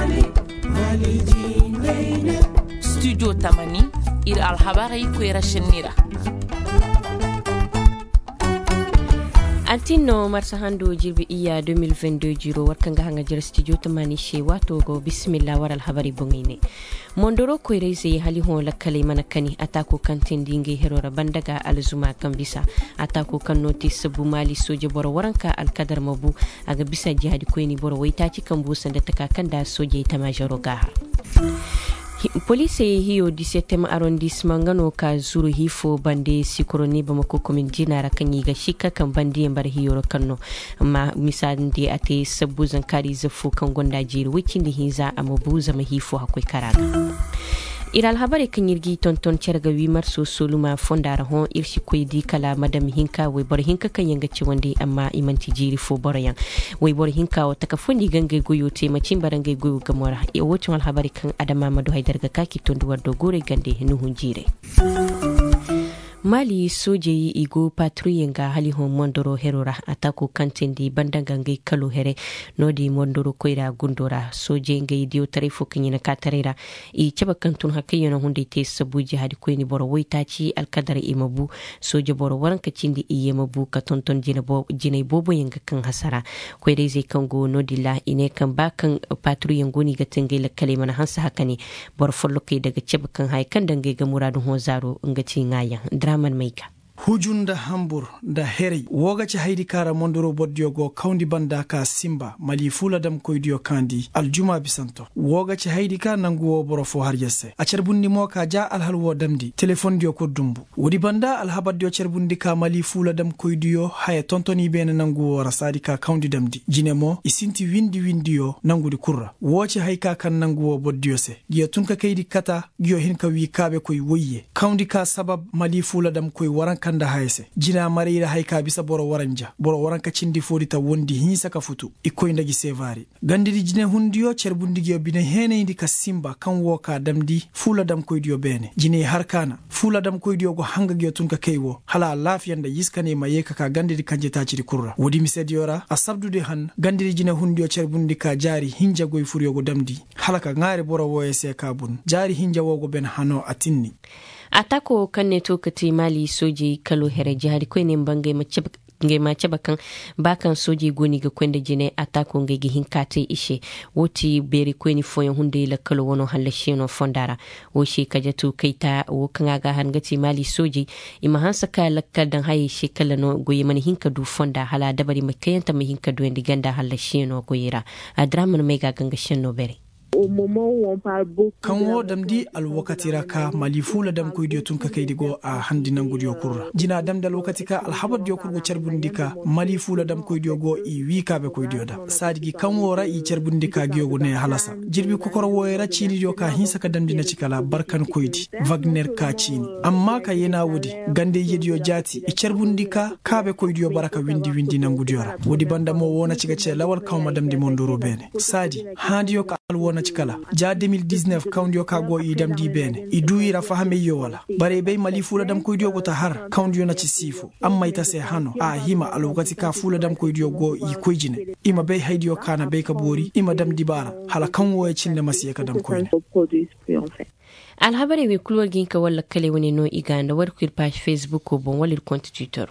studio tamani ir alhabari kwera shenira Antino marsa hando jirbi iya 2022 jiro warkanga hanga jira studio tamani she wato go bismillah waral habari bongine mondoro ko reise hali hon la kale manakani atako kantin dinge herora bandaga alzuma kambisa atako kan notice bu mali soje boro waranka alkadar mabu aga bisa jihadi ko ni boro waita ci kan busan da takakan da soje ta majoro gahar Police hiyo 17 arrondissement ngano ka zuru hifo bande sikoroni bamako komin jinara kanyi ga shika kan bande mbar hiyo kanno ma misandi ate sabuzan kari zafu kan gonda jiri wikin da hinza amabuza mahifo hakoi karaga iral habari kan yirgi tonton cerga wi marso soluma fondara hon irshi koydi kala madam hinka we bor hinka kan yanga ci wande amma imanti jiri fo boryan we bor hinka wata ka fundi gange goyo te macin barange goyo gamora e wocin al habari kan adama madu haidar ga kaki tondu wardo gore gande nuhun jire Mali soje yi igo patrouille nga hali hon mondoro herora atako kantendi bandanga ngai kalo here nodi mondoro koira gundora soje ngai dio tarifo kinyina katarera I chaba kantun hakayona hunde te sabuji hadi koini boro woitachi alkadara imabu soje boro waranka cindi iyemabu ka tonton jinay bobo yanga kan hasara koire ze kango nodi la ine kan bakan patrouille ngoni gatenge la kalima na hansa hakani boro follo kay daga chaba kan hay kan dange ga muradu hon zaro ngati ngaya man maika hujunda hambur da heri wogaci haidi kara mondoro boddio go kaundi banda ka simba mali fula dam koydiyo kandi aljuma bisanto wogaci haidi ka nanguwo borofo har yesse a cerbundi mo ka ja alhalwo damdi telefon dio ko dumbu wodi banda alhabaddio cerbundi ka mali fula dam koydiyo haya tontoni bene nanguwo rasadi ka kaundi damdi jinemo isinti windiyo nangudi kurra woci hayka kan nanguwo boddio se giya tunka kaydi kata giyo hinka wi kabe koy woyye kaundi ka sabab mali fula dam koy waran kanda haise jina marira haika bisa boro waranja boro waranka cindi fodita wondi hinsa ka futu ikoy ndagi sevari gandiri jine hundiyo cerbundigiyo bine hene indi ka simba kan woka damdi fula dam koydiyo bene jine harkana fula dam koydiyo go hangagiyo tunka kaywo hala lafiyanda yiskane mayeka ka gandiri kanje taciri kurra wodi misediora asabdude han gandiri jine hundiyo cerbundika jari hinja goy furiyo go damdi halaka ngare boro woyese kabun jari hinja wogo ben hano atinni atako kanne to kati mali soji kalo here jihadi ko ne bangai mace bakan soji goni ga kwenda jine atako ngai gi hinkate ishe woti beri ko ni foyo hunde la kalo wono halashe no fondara wo shi kajatu kaita wo kanga ga hangati mali soji ima hansa ka lakka dan hayi shi kala no goyi mani hinka du fonda hala dabari makayanta mai hinka du endi ganda halashe no goyira adraman mai ga ganga shenno bere au moment où on parle beaucoup kan wo damdi alwakati raka mali fula dam ko idio tun ka kaydigo a handinan gudiyo kurra jina dam dal wakati ka alhabad dio kurgo cerbundika mali fula dam ko idio go I wika be ko idio da sadigi kan wo ra I cerbundika giyo go ne halasa jirbi ko kor wo ra chini dio ka hinsa ka damdi na cikala barkan koydi wagner ka chini amma ka yena wudi gande yediyo jati I cerbundika ka be ko idio baraka windi nan gudiyo ra wodi banda mo wona ciga ce lawal kawma damdi mondoro bene sadi handiyo ka alwona cikala ja 2019 kaundiyo ka go idam di bene iduira fahame yo wala bare be mali fula dam ko diyo go ta har kaundiyo na ci sifu amma ita se hano a hima alwakati ka fula dam ko diyo go I koyjine ima be haydiyo kana be ka bori ima dam dibara hala kan wo cinne masiye ka dam koyne alhabari we kulwar ginka walla kale woni no iganda warkir page facebook ko bon walir compte twitter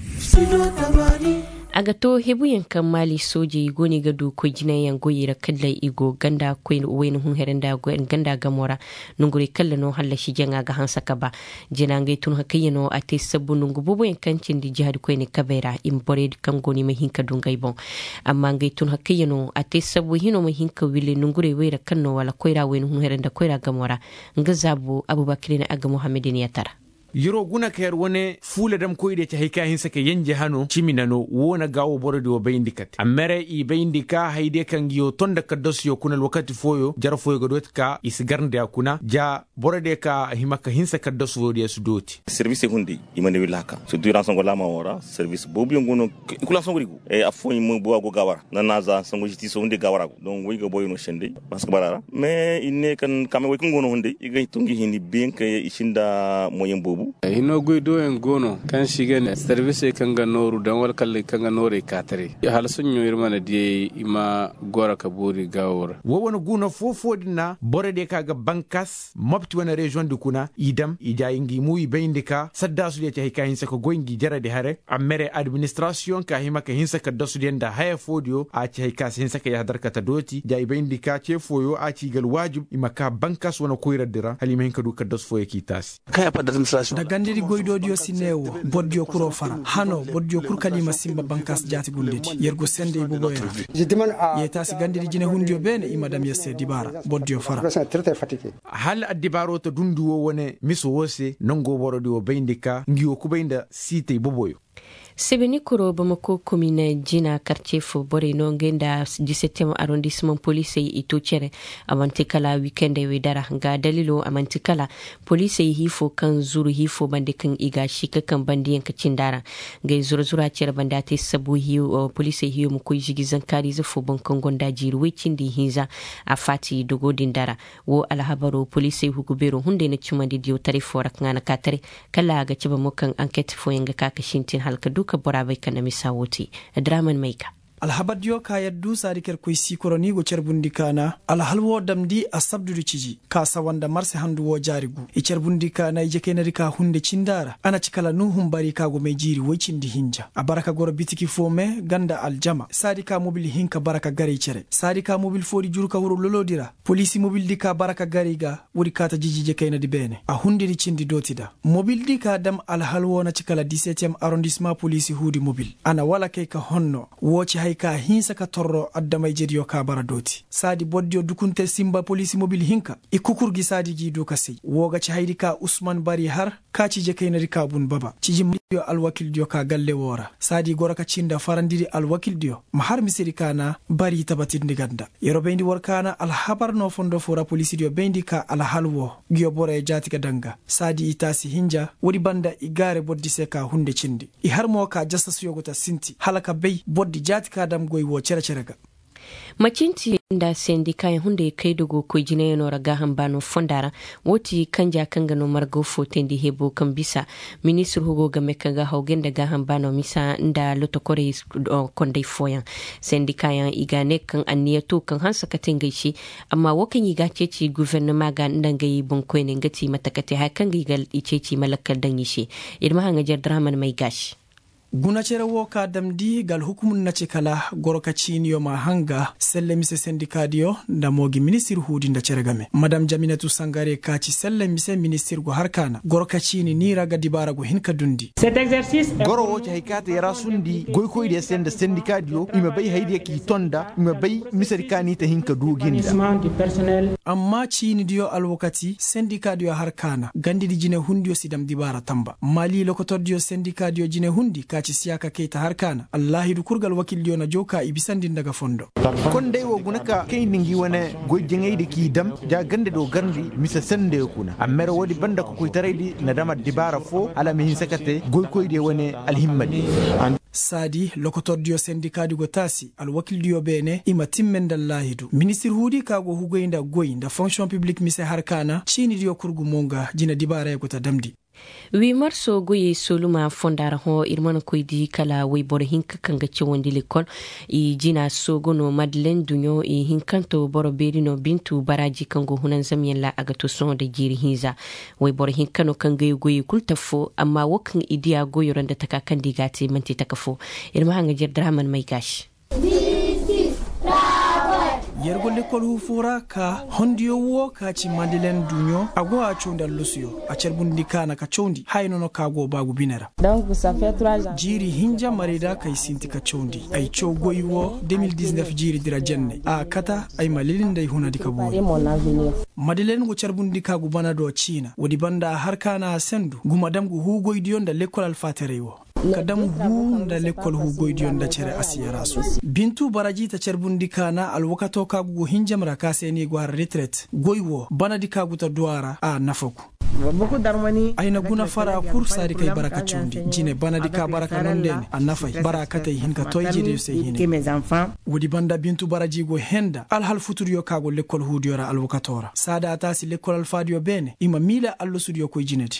agato hebu yankan mali soje goni gadu ko jinayan goyira kallai igo ganda ko wayno hun herenda go en ganda gamora nunguri kalla no halla shi janga ga hansa kaba jinange tun hakayeno ate sabbu nungu bobo yankan cindi jihad ko ni kabera imbore kan goni ma hinka dungay bon amma ngay tun hakayeno ate sabbu hino ma hinka wile nungure wayra kanno wala koyra wayno hun herenda koyra gamora ngazabu abubakar na aga muhammedin yatara yiro guna kayar wone fule dam koyde ta hayka hin sake yanje hano ciminano wona gawo borodi wo bayindikat amere I bayindika hayde kan giyo tonda ka dosyo kunal wakati foyo jar foyo godot ka isgarnde akuna ja borode ka himaka hin saka doswo de sudoti service hundi imane wilaka so durant son gola ma wora service bobu ngono kula son gorigo e afoni mo bo go gawara nanaza son jiti so hundi gawara donc woy go boyno shende parce que barara mais inne kan kame woy ngono hundi igay tungi hindi bien que ishinda moyen bobu no hino goido en gono kan shigen service kan ga noru dan wal kalle kan ga nore katare hal sunyo irmana die ima gora kaburi gawor wo wona guna fofo dinna bore de kaga bankas mopti wona region du kuna idam ija ingi muy beindika sadda su de tay kayin sako goingi jara de hare amere administration ka hima ka hinsa ka dasu de nda haya fodio a tay ka hinsa ka yahdar ka tadoti jay beindika ce foyo a ci gal wajib imaka bankas wona koyra dira halima hin ka du ka dasu foye kitas kaya pa administration da gandiri goido dio sinewo boddio kuro fara hano boddio kur kalima simba bankas jati gulleti yergo sende ibugo yeta si gandiri jine hundio bene imadam yesse dibara boddio fara hal adibaro to dundu wo wone miso wose nongo worodi wo beindika ngiwo kubainda site boboyo sebeni kuro bamako komine jina quartier fo bore no ngenda 17e arrondissement police ito chere amantikala weekend we dara ga dalilo amantikala police hifo kan zuru hifo bande kan iga shika kan bande yanka cindara ga zura chere bandate sabu hiyo police hiyo mu koy jigizan kari zafo bankan gonda jiru wecin di hinza a fati dogo dindara wo alhabaro police hukubero hunde na cimandi dio tarifo rakngana katare kala ga ciba mokan enquête fo yanga kaka shintin halka ka borabai kana misawoti draman maika alhabadiyo ka yaddu sadiker koy sikoroni go cerbundi kana alhalwo damdi asabdu ciji ka sawanda marse handu wo jarigu e cerbundi kana je kenari ka hunde cindara ana cikala nuhum bari ka go mejiri wocindi hinja abaraka goro bitiki fome ganda aljama sadika mobil hinka baraka gari cere sadika mobil fodi juruka wuro lolodira police mobil dika baraka gariga wuri kata jiji je kenadi bene a hunde di cindi dotida mobil dika dam alhalwo na cikala 17e arrondissement police hudi mobil ana wala kay ka honno woci ka hinsa ka torro addamay jediyo ka bara doti sadi boddio dukunte simba police mobile hinka e kukurgi sadi gido kasi woga ci haydi ka Usman Bari har ka ci je kaynari ka bun baba ci jimdiyo alwakil dio ka galle wora sadi goraka cinda farandiri alwakil dio mahar misiri kana bari tabatindi ganda yero bendi workana alhabar no fondo fora police dio bendi ka alhalwo giyo bore jati ka danga sadi itasi hinja wodi banda igare boddi se ka hunde cindi i har mo ka jasta suyogota sinti halaka bey boddi jati ka dam goy wo cerega macinti da sendika ya hunde kai dogo ko jine no raga hambano fondara woti kanja kanga no margo fotendi hebo kan bisa minister hugo game kanga haugen daga hambano misa nda lotokore konde foyan sendika ya igane kan aniyato kan hansa katenga shi amma wakan yiga ceci gouvernement ga ndanga yi bonko ne ngati matakate ha kanga yigal iceci malakal dan yishi irma hanga jardraman mai gashi guna cere wo ka damdi gal hukumun na cikala goroka ciniyo ma hanga selle mise sendikadio da mogi ministir hudi nda cere game madam Jaminatu Sangare ka ci selle mise ministir go harkana goroka cini ni raga dibara go hinka dundi cet exercice goro wo ci haykata yara sundi goy koy de sende sendikadio ima bay hayde ki tonda ima bay misirkani ta hinka duginda amma cini dio alwakati sendikadio harkana gandi di jine hundio sidam dibara tamba mali lokotordio sendikadio jine hundi ci siyaka keita harkana Allah du kurgal wakil dio na joka ibisandin daga fondo kon dai wo gunaka kay ningi wona gojjengay de ki dam ja gande do garndi misa sende kuna amere wodi banda ko koy taraydi na dama dibara fo ala mi sakate goy koy de wone alhimmadi sadi lokotor dio syndicat go tasi al wakil dio bene ima timmen dallahidu ministre hudi kago hugoynda goynda fonction publique mise harkana chini dio kurgu monga jina dibara ko ta damdi 8 marso goye soluma fondara ho irmana koydi kala way bor hinka kanga ci wondi l'école e jina sogono Madeleine Dunyo e hinkanto boro berino bintu baraji kango hunan zamien la agato son de jiri hinza way bor hinkano kanga goye kultafo amma wakan idiya goyo randa taka kandigati manti takafo irma hanga jirdraman mai gashi yergo l'école hu fura ka hondiyo wo ka ci Madeleine Dunyo ago a chonda lusiyo a cerbundi kana ka chondi hayno no kago bagu binera Donc ça fait 3 ans. Jiri hinja marida kay sinti ka chondi ay chogoy wo 2019 jiri dira jenne a kata ay malilin day hunadi ka bo Madeleine go cerbundi kagu bana do China wodi banda har kana sendu guma damgu hu goydiyon da l'école alfatere wo kadam hunda l'école hu goydiyon da cere asiyarasu bintu baraji ta cerbundi kana alwakato kagu hinjamra kaseni go retraite goywo bana di kagu ta duara a nafoku aina guna fara kur sari kai baraka chundi jine banadi ka baraka nondene annafai baraka tay hinka toyji de se hine wodi banda bintu baraji go henda al hal futuriyo kago lekol hudiyora alwakatora sada atasi lekol alfadiyo bene ima mila allo studio ko jineti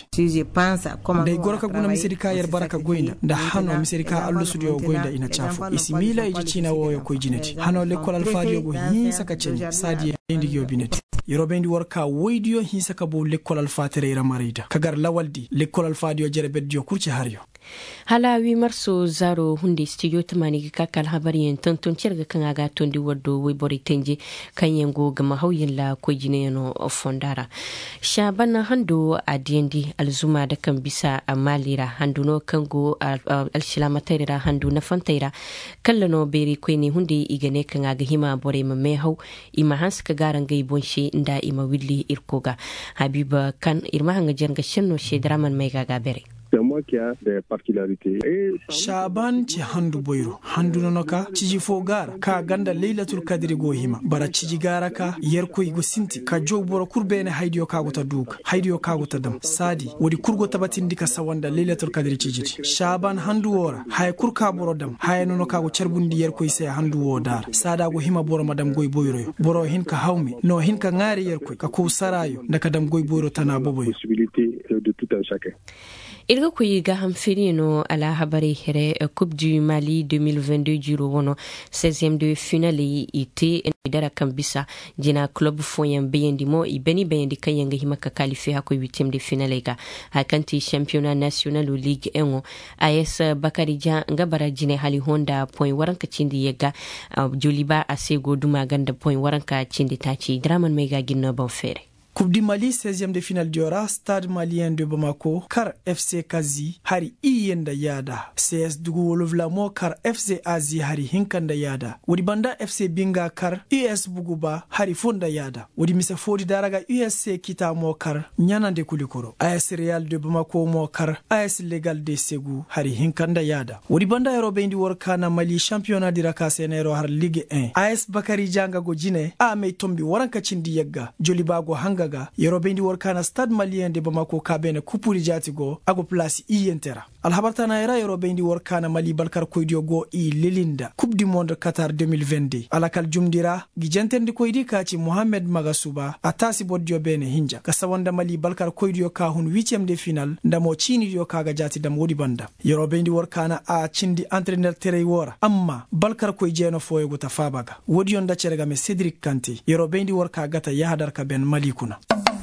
dai gorka guna misirika yar baraka goinda da hano misirika allo studio goinda ina chafu isimila iji china woyo ko jineti hano lekol alfadiyo go hin saka chen sadi indigo bineti yorobendi warka woidiyo hin saka bo lekol alfatere ira marida kagar lawaldi lekol alfadiyo jerebedjo kurci haryo halawi marso zaro hunde studio tamani kakal habariyen tonton cerga kan aga tondi waddo we bori tenje kanyengo gama hawyin la ko jineno fondara shabana hando adiendi alzuma da kan bisa amalira handuno kango alshilamatarira handu na fantaira kallano beri kwini hunde igane kan aga hima bore mamme haw ima hanska garangai bonshi nda ima willi irkoga habiba kan irma hanga jerga shenno shedraman mai gaga bere. C'est moi qui a des particularités. Shaban ci handu boyro handu nonoka ciji fogara ka ganda Lailatul Qadri go hima bara ciji gara ka yerko igo sinti ka jogboro kurbene haydiyo kago ta duka haydiyo kago ta dam sadi wodi kurgo tabatin dika sawanda Lailatul Qadri cijiti Shaban handu wora hay kurka boro dam hay nonoka go cerbundi yerko ise handu wo dar sada go hima boro madam goy boyro boro hinka hawmi no hinka ngari yerko ka ko sarayo ndaka dam goy boyro tana boboy possibilité de tout un chacun. irga kuyi ga hamfirino ala habari here Coupe du Mali 2022 juro wono 16e de finale ite dara kambisa jina club foyen beyendi mo ibeni beyendi kayanga himaka qualifié hako 8e de finale ga hakanti championnat national league 1 AS Bakari Dia ngabara jine hali honda point waranka cindi yega joliba asego duma ganda point waranka cindi tachi draman mega ginno bon fere. Coupe du Mali 16e de finale diora Stade Malien de Bamako kar FC Kazi hari iyenda yada CS dugu wolovla mo kar FC Azi hari hinkanda yada wodi banda FC Binga kar US Buguba hari fonda yada wodi misa fodi daraga USC kita mo kar nyanande kulikoro AS Real de Bamako mo kar AS Legal de Segu hari hinkanda yada wodi banda Eurobendi workana Mali championnat diraka senero har Ligue 1 AS Bakari Janga go jine a me tombi waranka cindi yegga jolibago hanga Yorobendi workana Stade Malien de Bamako kabene kupuri jatigo ago place iyentera alhabartana era Yorobendi workana Mali balkar koydio go i lilinda Coupe du Monde Qatar 2022 alakal jumdira gijantendi koydi kaci Mohamed Magasuba atasi boddio bene hinja kasawanda Mali balkar koydio ka hun 8e de finale ndamo chini dio kaga jati dam wodi banda Yorobendi workana a cindi entraîneur terey wora amma balkar koyjeno foyego tafabaga wodi yonda cerega me Cedric Kanté Yorobendi worka gata yahadar ka ben Mali kuna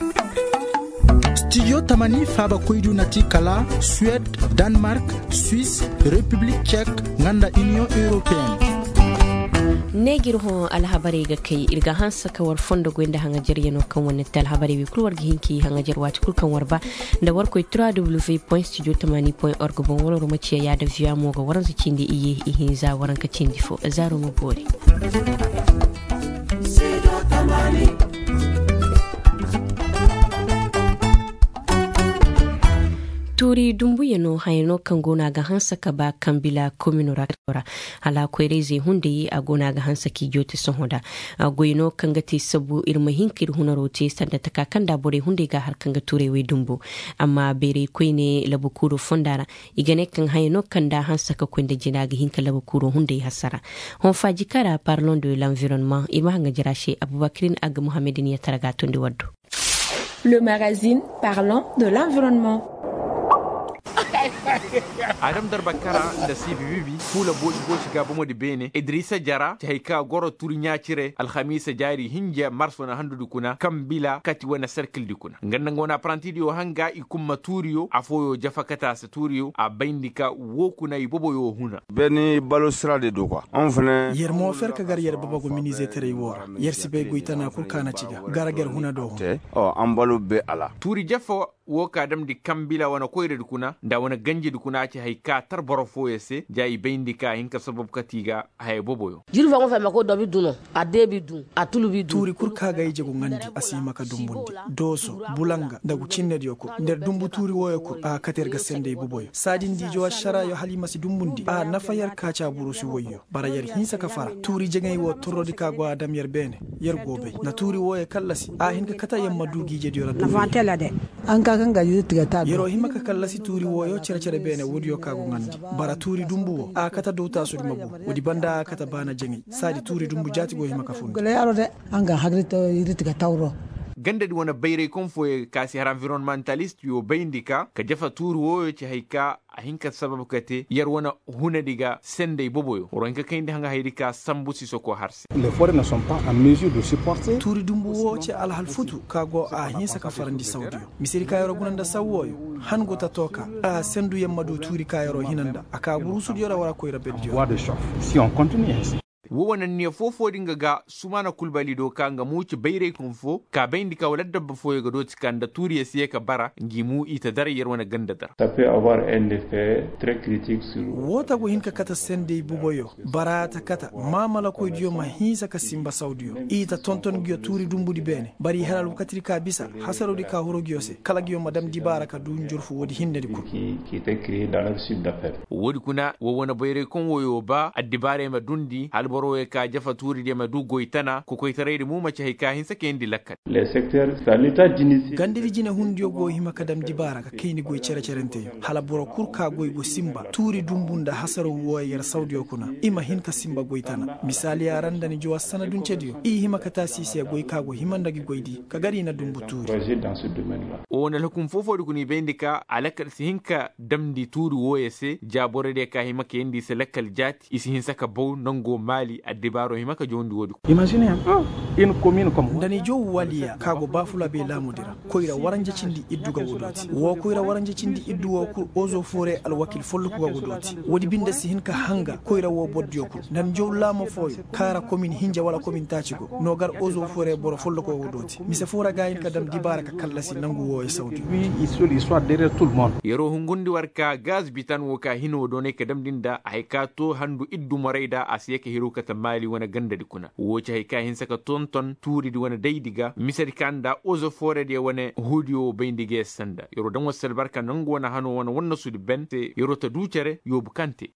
Studio Tamani Faba Koidu Nati Kala, Suède, Danemark, Suisse, République tchèque, Nganda Union Européenne. negir ho alhabari ga kai irga hansa kawar fondo gwenda hanga jeriyano kan wannan alhabari wi kulwar gihinki hanga jerwati kulkan warba da warko www.studiotamani.org bon wala rumaciya ya da via mo ga waran zakindi iye ihin za waran ka cindi fo zaro mo bore turi dumbuye no hayno kan gona ga hansa ka ba kambila communora ala kwereze hunde a gona ga hansa ki joti sonhoda goyno kan gati sabu irma hinkir hunarote sanda taka kanda bore hunde ga har kan ga turewe dumbu amma bere koyne labukuro fondara igane kan hayno kan da hansa ka kwende jina ga hinka labukuro hunde hasara hon faji kara parlons de l'environnement ima hanga jirashe Abubakrin Ag Mohamedin ya taraga tonde waddo. Le magazine parlant de l'environnement. Adam Darbakara da CBBB fula boci gaba mo di bene Idrissa Jara ta haika goro turi nyacire alhamisa jari hinja marso na handu dukuna kambila kati wana circle dukuna nganna ngona apprentidio hanga ikumma turio afoyo jafakata sa turio a baindika wokuna ibobo yo huna beni balosra de do quoi on fene yer mo fer ka gar yer babago minize tere wora yer sibe goitana kulkana ciga garager huna do o ambalo be ala turi jafo woka adam di kambila wana koyre dukuna nda wana yanje du kuna ci hay ka tar borofo yese jayi beyndika hinka sabab katiga hay boboyo jirfa ngo fama ko dobi duno a debi dun a tulu bi dun turi kurka ga yije go ngandi asima ka dumbundi doso bulanga dagu cinne ko nder dumbu turi woyo ko a katerga sende boboyo sadin dijo shara yo halima si dumbundi a nafayar kacha burusi woyo bara yar hinsa ka fara turi jegay wo torodi ka go adam yer bene yer gobe na turi woyo kallasi a hinka kata yamma dugije diora do fantela de an ka kan gaji tigata yero himaka kallasi turi woyo cere bene wodiyo ka go ngandi bara turi dumbu a kata douta su mabu wodi banda kata bana jengay sadi turi dumbu jati go himaka fu gele yaro de an ga hagrito yiri tigata wuro ganda di wana bayre kon foye kasi har environmentalist yo bayndika ka jafa turu woyo ci hayka a hinka sababu kate yar wana huna diga sende boboyo ronka kayndi hanga haydika sambu sisoko harsi les forêts ne sont pas en mesure de supporter turi dumbu wo ci al halfutu kago a hinsa ka farandi saudiyo misiri kayro gunanda sawwoyo hango tatoka a sendu yamma do turi kayro hinanda aka burusu yora wara ko rabbe voie de chauffe si on continue ainsi wowanan ne fofo dinga ga sumana kulbali do kanga muci bayre kunfo ka bayndi ka wala dabba fo ga do tikanda turiya siye ka bara ngimu ita dar yer wana ganda dar ça peut avoir un effet très critique sur wota go hinka kata sende buboyo barata kata mamala ko diyo ma hisa ka simba saudiyo ita tonton gyo turi dumbudi bene bari halal wakati ka bisa hasaro di ka horo gyose kala gyo madam di baraka du njurfu wodi hinde di ko qui était créé dans le sud d'Afrique wodi kuna wowana bayre kon woyo ba addibare ma dundi boro ka jafa turi de madu goitana ko koytare mu mace hay ka hinsa kendi lakkat les secteurs sanitaires d'initiative gandiri jine hundiyo go hima kadam dibara ka kayni goy cerente hala boro kurka goy go simba turi dumbunda hasaro woyer saudiyo kuna ima hinka simba goitana misali aranda ni jowa sanadun cediyo i hima kata sisi goy ka go himandagi goydi ka gari na dumbu turi projet dans ce domaine là ona lakum fofo du kuni bendika alakal si hinka damdi turi woyese jabore de ka hima kendi selakal jati isi hinsa ka bow nango mali addibaro himaka jondi wodi imaginez une commune comme dani jo waliya kago bafula be lamudira koyra waranje cindi idduga wodoti wo koyra waranje cindi iddu wo ko ozo fore al wakil follu ko wodoti wodi binde si hinka hanga koyra wo boddiyo ko dan jo lamo foyo kara commune hinja wala commune tacigo no gar ozo fore boro follu ko wodoti mise fora gayin kadam dibara ka kallasi nangu wo e saudi oui il soit derrière tout le monde yero hungundi warka gaz bitan wo ka hino do ne kadam dinda ay ka to handu iddu morayda asiyake hiru kata mali wana ganda di kuna wocha hay ka hin saka tonton turi di wana daydiga misari kanda ozo fore de wana hudio beindige sanda yoro dan wasal barka nango wana hano wana wonna sudi bente yoro ta ducere yo bukante